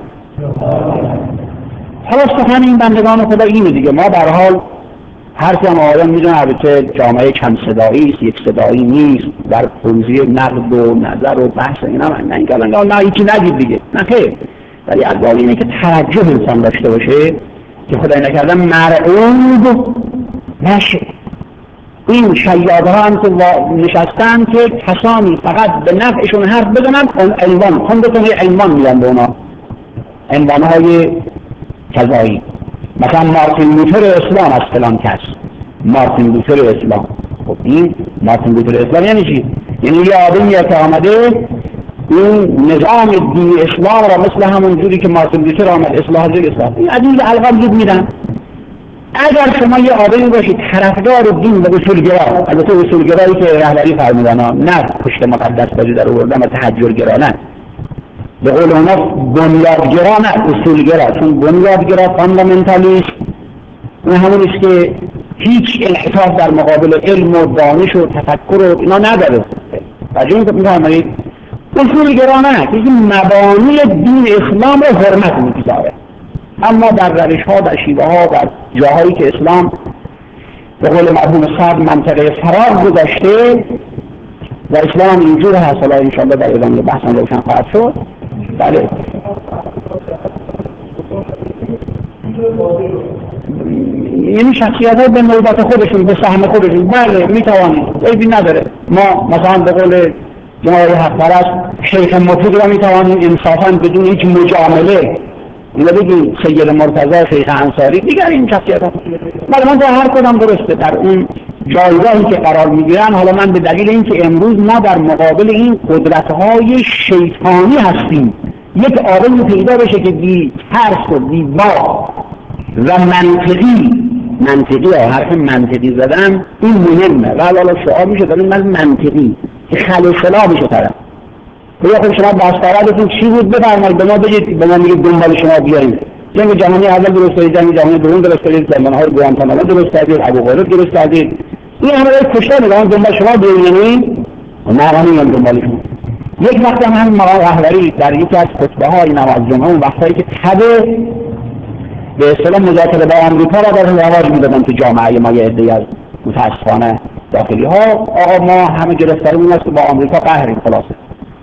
Speaker 1: حالا سخن این بندگان خدا اینه دیگه. ما در حال هر هم آدم میدونه البته جامعه چند صدایی است، یک صدایی نیست، در پوزی نقد و نظر و بحث اینا نه اینکه الان نه هیچی نگید دیگه، نه خیر، ولی اول اینه که توجه انسان داشته باشه که خدای نکرده مرعوب نشه. این شیادها هم که نشستن که کسانی فقط به نفعشون حرف بزنن عنوان خون بکنه، عنوان میدن به اونا، عنوانهای کذایی. مثلا مارتین لوتر اسلام از فلان کس، مارتین لوتر اسلام. خب این مارتین لوتر اسلام یعنی چی؟ یعنی یه آدمی که آمده این نظام دینی اسلام را مثل همون جوری که مارتین لوتر آمد اصلاح دید اسلام، این از این القاب زود میدن. اگر شما یه آدمی باشید طرفدار دین و اصولگرا، البته اصولگرایی که رهبری فرمودن ها، نه پشت مقدس بازی در آوردن و تحجرگرا، نه، به قول اونا بنیادگرا، نه اصولگرا. چون بنیادگرا فاندامنتالیست اون همونیست که هیچ انعطاف در مقابل علم و دانش و تفکر و اینا نداره. راجع این که میفرمایید اصولگرا نه، که مبانی دین اسلام رو حرمت میگذاره، اما در روش ها، در شیوه ها، در جاهایی که اسلام به قول مرحوم صدر منطقه فرار گذاشته و اسلام اینجور هست. حالا انشاءالله در ادامه بحثم روشن خواهد شد. بله، یعنی شخصیت ها به نوبت خودشون، به سهم خودشون، بله میتوانید، عیبی نداره. ما مثلا به قول جناب حق پرست شیخ مفید را میتوانیم انصافا بدون هیچ مجامله اینا بگیم سید مرتضی، شیخ انصاری، دیگر این شخصیت ها بله من در هر کدام درسته در اون جایگاهی که قرار میگیرن. حالا من به دلیل اینکه امروز ما در مقابل این قدرت‌های شیطانی هستیم، یک آدمی پیدا بشه که بی ترس و بی باک و منطقی منطقی ها حرف منطقی زدن این مهمه و حالا شعار میشه داریم من منطقی که خل و سلا میشه طرف. بیا خب شما بستراتتون چی بود بفرمایید به ما بگید، به ما میگید دنبال شما بیاییم. جنگ جهانی اول درست کردید، جنگ جهانی دوم درست کردید، زمانهای گوانتانامو درست کردید، ابوغریب درست کردید. این همه رو کشته میگن دنبال شما بیاییم، نه همین دنبال شما. یک وقت هم همین مقام رهبری در یکی از خطبه‌های نماز جمعه اون وقتایی که تبه به اصطلاح مذاکره با آمریکا را در رواج میدادن تو جامعه ما، یه عده‌ای از متاسفانه داخلی ها آقا ما همه گرفتاریمون است که با آمریکا قهریم خلاصه.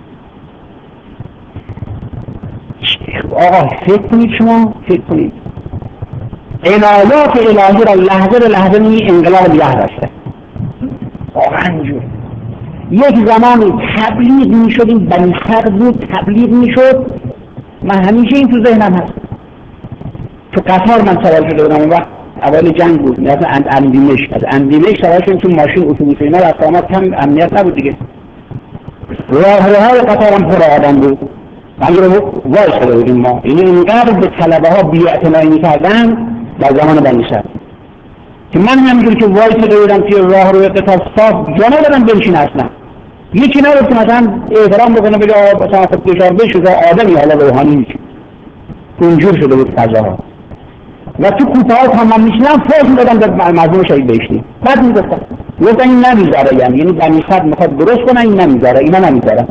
Speaker 1: آقا فکر کنید، شما فکر کنید عنایات الهی را لحظه به لحظه می انقلاب نگه داشته. واقعا اینجور یک زمانی تبلیغ میشد، این بنی صدر بود تبلیغ میشد. من همیشه این تو ذهنم هست. تو قطار من سوال شده بودم اون وقت اول جنگ بود، میرفتن اند اندیمش، از اندیمش سوارشون تو ماشین اتوبوس اینا رفت آمد، کم امنیت نبود دیگه. راهروهای قطار هم پر آدم بود. مگر وای شده بودیم ما، یعنی اینقدر به طلبه ها بی‌اعتنایی می‌کردن در زمان بنی صدر که من همینجور که وای شده بودم توی راهروی قطار صاف جا ندارم بنشین اصلا. یکی نبود که مثلا احترام بکنه بگه مثلا خب دچار بشه آدمی حالا روحانی میشه. اینجور شده بود فضاها. و تو کوپه ها هم من میشنم فرض میدادم به مردم شهید بهشتی. بعد میگفتن گفتن این نمیذاره، یعنی یعنی بنی صدر میخواد درست کنه این نمیذاره، اینا نمیذاره.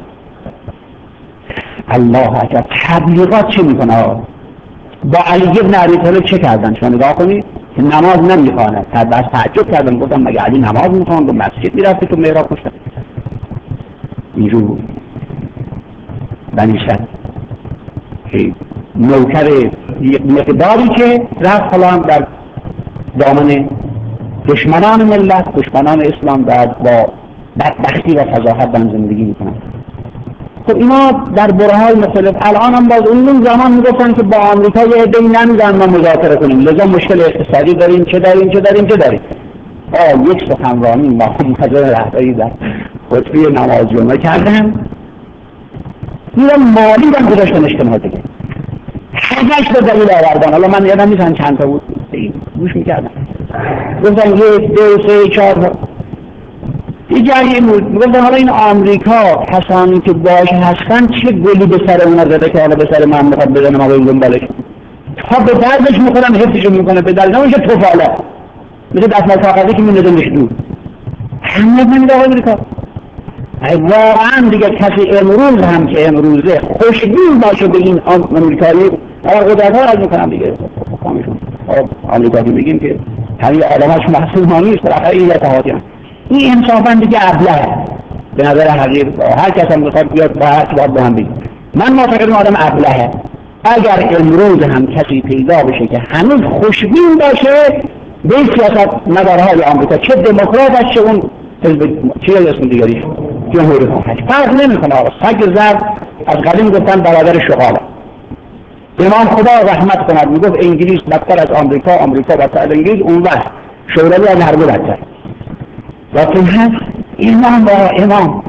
Speaker 1: الله اکبر. تبلیغات چه میکنه؟ با علی ابن ابی طالب چه کردن؟ شما نگاه کنید که نماز نمیخواند. بعد تعجب کردم، گفتم مگه علی نماز میخواند؟ به مسجد میرفت تو محراب پشت. اینجور بود بنی صدر که نوکر مقداری که رفت حالا هم در دامن دشمنان ملت، دشمنان اسلام و با بدبختی و فضاحت دارن زندگی میکنن. خب اینا در برهه‌های مختلف الان هم باز اون زمان میگفتن که با آمریکا یه عده‌ای نمیذارن ما مذاکره کنیم، لذا مشکل اقتصادی داریم، چه داریم چه داریم چه داریم. آه یک سخنرانی با حضرت رهبری در خطبه نماز جمعه کردن، میرم مالی هم گذاشتن اجتماع دیگه هزش به دلیل آوردن. حالا من یادم نیستن چند تا بود گوش میکردم، گفتن یک دو سه چهار یه جایی بود. گفتن حالا این آمریکا کسانی که باش هستن چه گلی به سر اونا زده که حالا به سر من میخواد بزنه ما بریم دنبالش. تا به دردش میخورن حفظشون میکنه، به درد نمیشه توفاله مثل دستمال کاغذی که میندازنش دور. همه نمیده آمریکا. واقعا دیگه کسی امروز هم که امروزه خوشبین باشه به این آمریکایی قدرت ها از میکنم دیگه خامشون آمریکا که بگیم که همین آدماش محصول ها نیست، بالاخره این اتحادی هم این انصافا دیگه ابله به نظر حقیر. هر کس هم بخواد بیاد با هر باید به هم بگیم. من معتقدم آدم ابلهه. اگر امروز هم کسی پیدا بشه که هنوز خوشبین باشه به سیاست مدارهای آمریکا، چه دموکرات است چه اون حزب چیه اسم دیگریش جمهوری خواهد، فرق نمیکنه. سگ زرد از قدیم گفتن برادر شغاله. امام خدا رحمت کند میگفت انگلیس بدتر از آمریکا، آمریکا بدتر از انگلیس، اون وقت شوروی از هر دو بدتر. لكن هذا امام و امام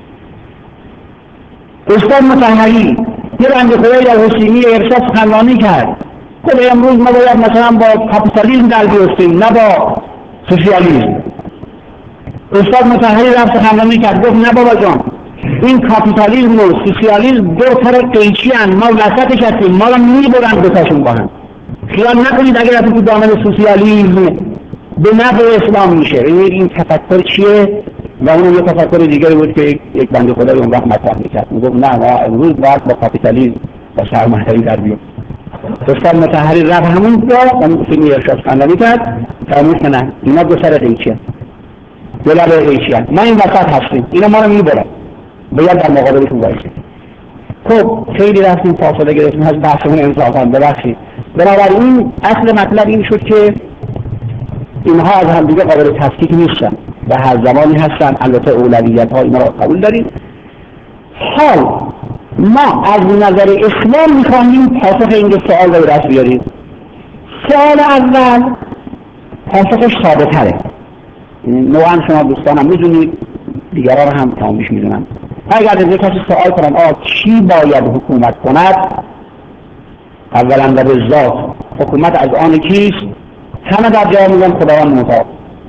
Speaker 1: استاد مطهری یه بنده خدایی در حسینی ارشاد سخنرانی کرد، گفت امروز ما باید مثلا با کاپیتالیسم در بیفتیم نه با سوسیالیسم. استاد مطهری رفت سخنرانی کرد گفت نه بابا جان، این کاپیتالیسم و سوسیالیسم دو طرف قیچی ان، ما وسطش هستیم، ما رو میبرن دوتاشون با هم. خیال نکنید اگر رفتیم تو دامن سوسیالیسم به نفع اسلام میشه. این تفکر چیه؟ و اون یه تفکر دیگری بود که یک بنده خدایی اون وقت مطرح میکرد، میگفت نه ما امروز باید با کاپیتالیسم و سرمایه‌داری در بیایم. استاد مطهری رفت همون جا و فیلمی ارشاد سخنرانی کرد فرمود که نه اینا دو سر قیچیه، دو لبه قیچیه، ما این وسط هستیم، اینا ما رو میبرن، باید در مقابلشون وایسیم. خب خیلی رفتیم فاصله گرفتیم از بحثمون انصافا، ببخشید. بنابراین اصل مطلب این شد که اینها از هم دیگه قابل تفکیک نیستن و هر زمانی هستن. البته اولویت ها اینا رو قبول داریم. حال ما از نظر اسلام میخواهیم پاسخ این دو سوال رو دست بیاریم. سوال اول پاسخش ساده تره، نوعا شما دوستانم میدونید، دیگران هم تمامیش میدونن. اگر از کسی سوال کنن آه چی باید حکومت کند، اولا و بالذات حکومت از آن کیست؟ همه در جواب میگن خداوند متعال.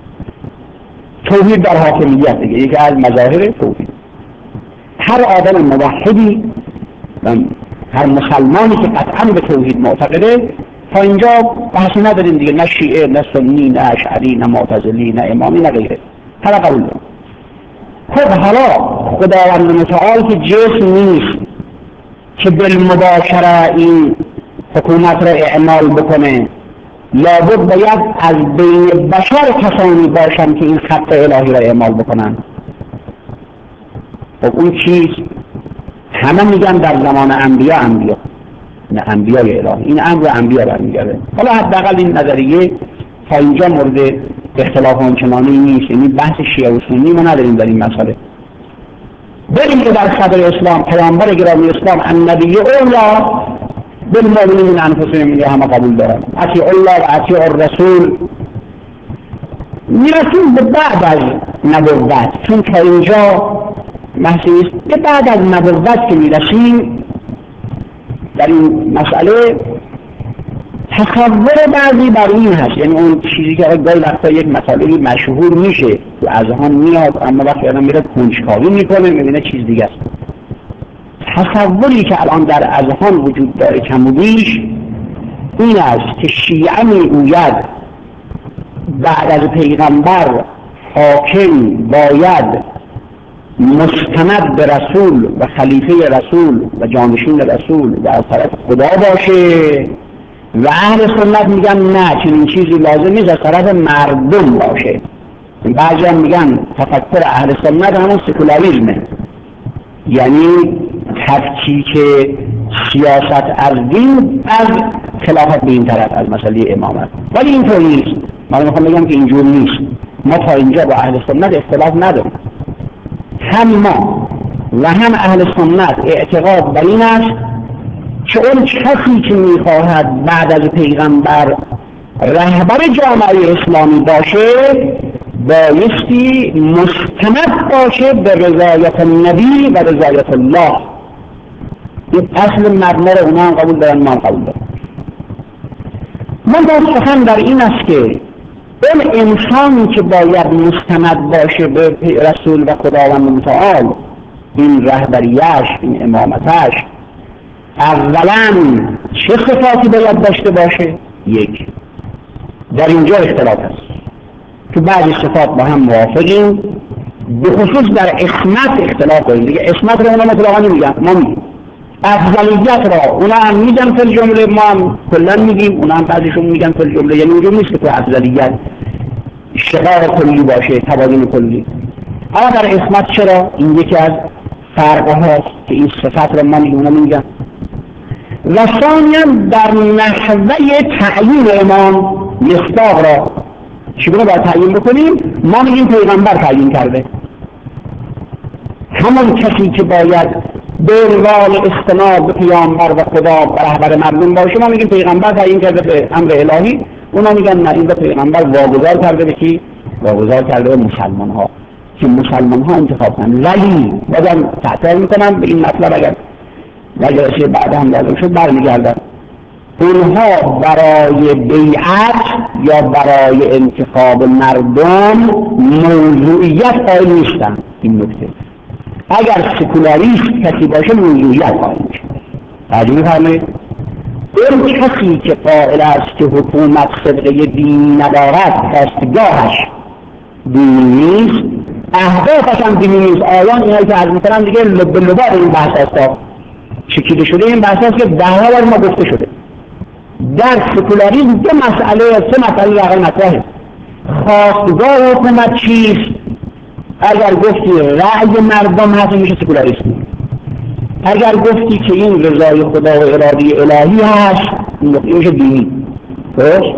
Speaker 1: توحید در حاکمیت دیگه یکی از مظاهر توحید. هر آدم موحدی و هر مسلمانی که قطعا به توحید معتقده، تا اینجا بحثی نداریم دیگه، نه شیعه نه سنی نه اشعری نه معتزلی نه امامی نه غیره، هر قبول داریم. خب حالا خداوند متعال که جسم نیست که بالمباشره این حکومت را اعمال بکنه، لابد باید از بین بشر کسانی باشن که این خط الهی را اعمال بکنن. خب اون چیست؟ همه میگن در زمان انبیا انبیا نه انبیای الهی، این امر انبیا برمیگرده. حالا حداقل این نظریه تا اینجا مورد اختلاف آنچنانی نیست، یعنی بحث شیعه و سنی ما نداریم در این مسئله. بریم که در صدر اسلام پیامبر گرامی اسلام النبی اولا بالمؤمنین انفسهم میگه همه قبول دارن، اطیع الله و اطیع الرسول. میرسیم به بعد از نبوت، چون تا اینجا محضی است. به بعد از نبوت که میرسیم در این مسئله تصور بعضی بر این هست، یعنی اون چیزی که گاهی وقتا یک مسئله مشهور میشه تو اذهان میاد، اما وقتی آدم میره کنجکاوی میکنه میبینه چیز دیگه است. تصوری که الان در اذهان وجود داره کم و بیش این است که شیعه میگوید بعد از پیغمبر حاکم باید مستند به رسول و خلیفه رسول و جانشین رسول و از طرف خدا باشه، و اهل سنت میگن نه، چنین چیزی لازم نیست، از طرف مردم باشه. بعضی هم میگن تفکر اهل سنت همون سکولاریسمه، یعنی تفکیک سیاست از دین از خلافت به این طرف از مسئله امامت. ولی اینطور نیست. من میخوام بگم که اینجور نیست. ما تا اینجا با اهل سنت اختلاف نداریم. هم ما و هم اهل سنت اعتقاد بر این است که اون کسی که میخواهد بعد از پیغمبر رهبر جامعه اسلامی باشه بایستی مستند باشه به رضایت النبی و رضایت الله. این اصل مبنا رو اونا هم قبول دارن، ما هم قبول دارن. من با سخن در این است که اون انسانی که باید مستند باشه به رسول و خداوند متعال، این رهبریش، این امامتش، اولا چه صفاتی باید داشته باشه؟ یک، در اینجا اختلاف است. تو بعضی صفات با هم موافقیم، به خصوص در اسمت اختلاف داریم. دیگه اسمت رو اونا مطلقا نمیگن، ما میگیم. افضلیت را اونا هم میگن فی الجمله، ما هم کلا میگیم، اونا هم بعضیشون میگن فی الجمله. یعنی اونجور نیست که تو افضلیت شقاق کلی باشه، تبادل کلی. اما در اسمت چرا؟ این یکی از فرقه هاست که این صفت رو ما میگیم، اونا میگن. و ثانیاً در نحوه تعیین امام مصداق را چگونه باید تعیین بکنیم؟ ما میگیم پیغمبر تعیین کرده. همون کسی که باید به عنوان استناد به پیامبر و خدا و رهبر مردم باشه، ما میگیم پیغمبر تعیین کرده به امر الهی. اونا میگن نه، این به پیغمبر واگذار کرده به کی؟ واگذار کرده به مسلمان ها که مسلمان ها انتخاب کنن. ولی بازم تحتیل میکنم به این مطلب، اگر وجهش بعد هم لازم شد برمیگردن، اونها برای بیعت یا برای انتخاب مردم موضوعیت قائل نیستن. این نکته اگر سکولاریست کسی باشه موضوعیت قائل میشه. تعجب می‌فرمایید؟ اون کسی که قائل است که حکومت صدقه دینی ندارد، دستگاهش دینی نیست، اهدافش هم دینی نیست. آیان اینایی که از می‌کنم دیگه لب لبا این بحث هست، چکیده شده این بحث هست که ده ها بار ما گفته شده. در سکولاریسم دو مسئله، سه مسئله واقعا مطرحه. خواستگاه حکومت چیست؟ اگر گفتی رأی مردم هست میشه سکولاریسم. اگر گفتی که این رضای خدا و اراده الهی هست این میشه دینی. درست؟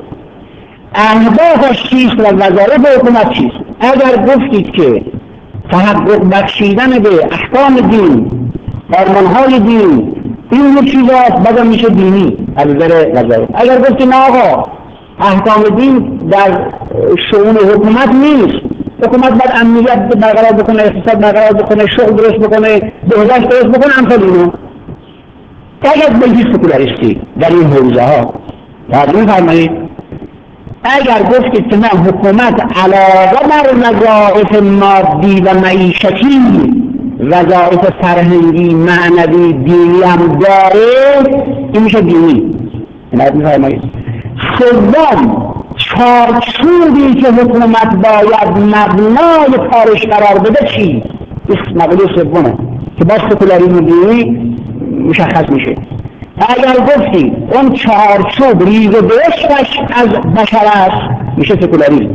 Speaker 1: اهدافش چیست و وظایف حکومت چیست؟ اگر گفتید که تحقق بخشیدن به احکام دین، فرمانهای دین، این یه چیز هست، بعد میشه دینی از نظر وظایف. اگر گفتی نه آقا احکام دین در شؤون حکومت نیست، حکومت باید امنیت برقرار بکنه، اقتصاد برقرار بکنه، شغل درست بکنه، بهداشت درست بکنه، امثال اینو. اگر بگی سکولاریستی در این حوزه ها تعجب می‌فرمایید؟ اگر گفتید که نه حکومت علاوه بر وظایف مادی و معیشتی وظایف فرهنگی، معنوی، دینی هم داره، این میشه دینی. تعجب می‌فرمایید؟ سوم، چارچوبی که حکومت باید مبنای کارش قرار بده چی؟ این مقوله سومه که با سکولاریسم دینی مشخص میشه. اگر گفتی اون چارچوب ریز و بهشتش از بشر است میشه سکولاریسم.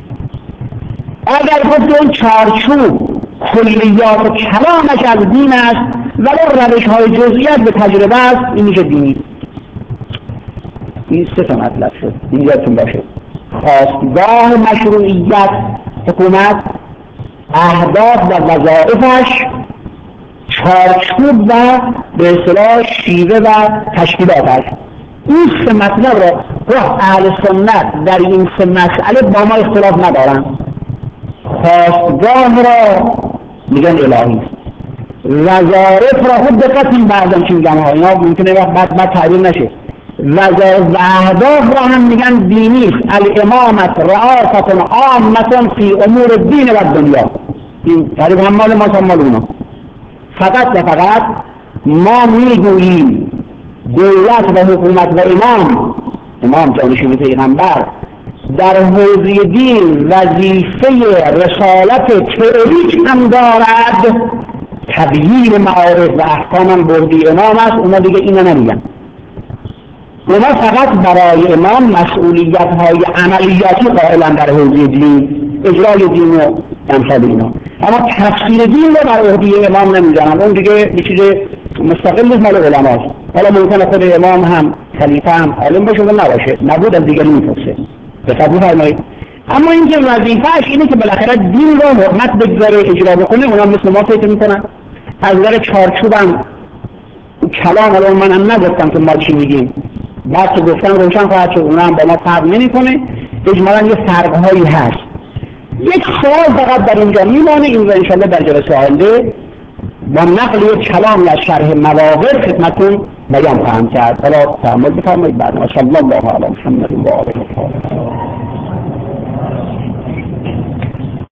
Speaker 1: اگر گفتی اون چارچوب کلیات و کلامش از دین است ولی روش های جزئیات به تجربه است، این میشه دینی. این سه تا مطلب شد، این یادتون باشه. خواستگاه مشروعیت حکومت، اهداف و وظایفش، چارچوب و به اصطلاح شیوه و تشکیلاتش. این سه مطلب را راه اهل سنت در این سه مسئله با ما اختلاف ندارن. خواستگاه را میگن الهی، وظایف را خود دقت این بعضا چی میگن ها، اینا ممکنه وقت بعد بعد تعبیر نشه. وظایف و اهداف را هم میگن دینی است. الامامت رئاست عامة فی امور الدین و دنیا. این تعریف هم مال ما هم مال اونا. فقط و فقط ما میگوییم دولت و حکومت و امام امام جانشین پیغمبر در حوزه دین وظیفه رسالت تئوریک هم دارد، تبیین معارف و احکام هم بردی امام است. اونا دیگه اینا نمیگن. اونا فقط برای امام مسئولیت های عملیاتی قائلن در حوزه دین، اجرای دین و امثال اینا، اما تفسیر دین رو بر عهده امام نمیذارن. اون دیگه یه چیز مستقل مال علماست. حالا ممکنه خود امام هم خلیفه هم عالم باشه و نباشه، نبود از دیگری میپرسه. بخاطر فرمایید. اما اینکه وظیفه‌اش اینه که بالاخره دین رو حرمت بگذاره، اجرا بکنه. اونا مثل ما فکر میکنن از نظر چارچوبم کلام الان من هم نگفتم که ما چی میگیم، بعد که گفتم روشن خواهد شد. اونا هم با ما فرق نمیکنه، اجمالاً یه فرق‌هایی هست. یک سوال فقط در اینجا میمانه، این رو انشاءالله در جلسه آینده با نقل یک کلامی از شرح مواقف خدمتتون بیان خواهم کرد. حالا تأمل بفرمایید. بعد صلی الله علی محمد و آله و صحبه.